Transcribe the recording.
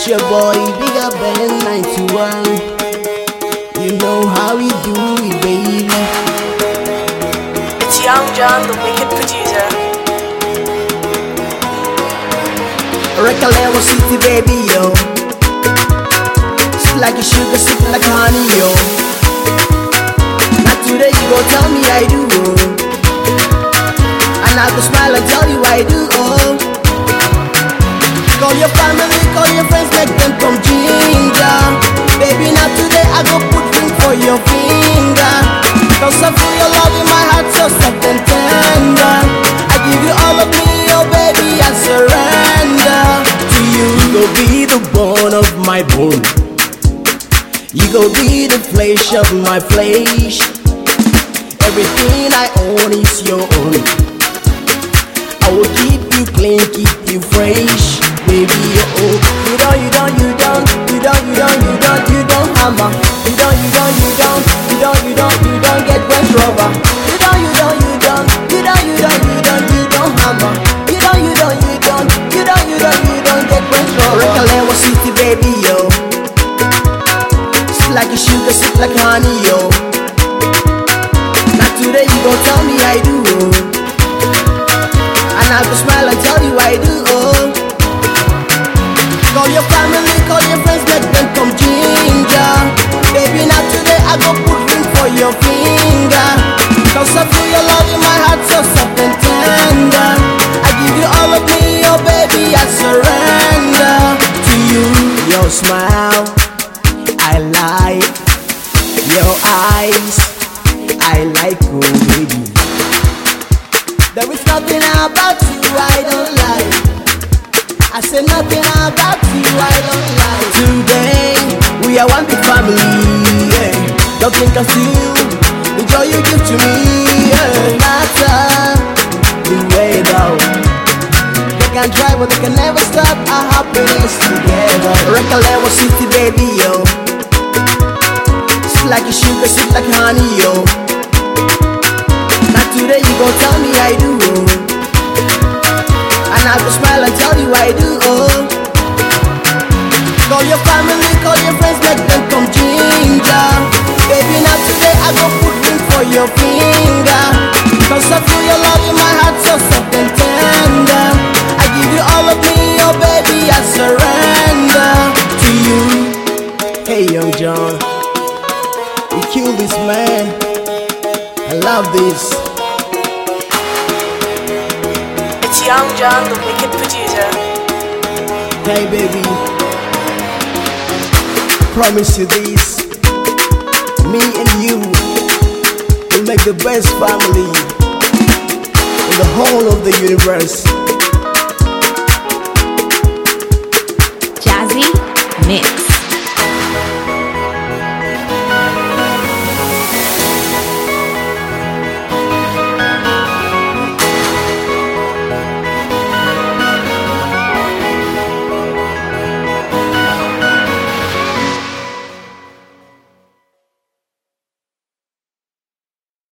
It's your boy, Bigger Ben 91. You know how we do it, baby. It's Young John, the wicked producer. Recalero City, baby, yo. Sweet like a sugar, sweet like honey, yo. Not today, you gon' tell me I do, oh. And I go smile and tell you I do, oh. Call your family, call your friends, make them come ginger. Baby, not today, I go put ring for your finger. Cause I feel your love in my heart, so soft and tender. I give you all of me, oh baby, I surrender to you. You go be the bone of my bone. You go be the flesh of my flesh. Everything I own is your own. I will keep you clean, keep you fresh. Baby, oh, you don't hammer. You don't get Range Rover. You don't hammer. You don't get Range Rover. Recalero City, baby, yo. Sweet like a sugar, sweet like honey, yo. Not today, you gon' tell me I do, oh. And I go smile and tell you I do, oh. Call your family, call your friends, let them come ginger. Baby, not today, I go put ring for your finger. Cause I feel your love in my heart, so soft and tender. I give you all of me, oh baby, I surrender to you. Your smile, I like. Your eyes, I like, oh baby. There is nothing about you I don't like. I say nothing about you I don't like. Today, we are one big family, yeah. Don't think I still the joy you give to me, yeah. No matter the weather, they can try but they can never stop our happiness together. Recalero City, baby, yo. Sweet like a sugar, sweet like honey, yo. Not today, you gon' tell me I do, oh. And I go smile and tell you I do, oh. Call your family, call your friends, make them come ginger. Baby, not today, I go put ring for your finger. Cause I feel your love in my heart, so soft and tender. I give you all of me, oh baby, I surrender to you. Hey, Young John, you killed this man. I love this. It's Young John, the wicked producer. Hey baby, promise you this. Me and you will make the best family in the whole of the universe. Jazzy Mix.